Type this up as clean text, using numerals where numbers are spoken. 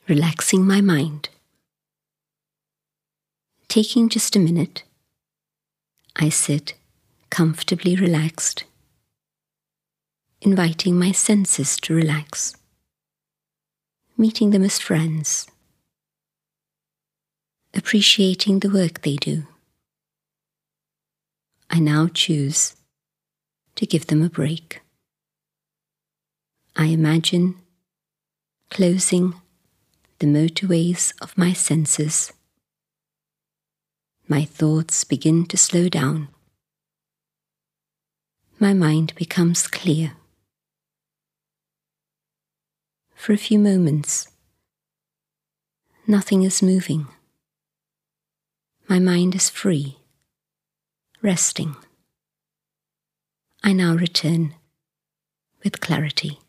relaxing my mind. Taking just a minute, I sit comfortably relaxed, inviting my senses to relax, meeting them as friends, appreciating the work they do. I now choose to give them a break. I imagine closing the motorways of my senses. My thoughts begin to slow down. My mind becomes clear. For a few moments, nothing is moving. My mind is free, resting. I now return with clarity.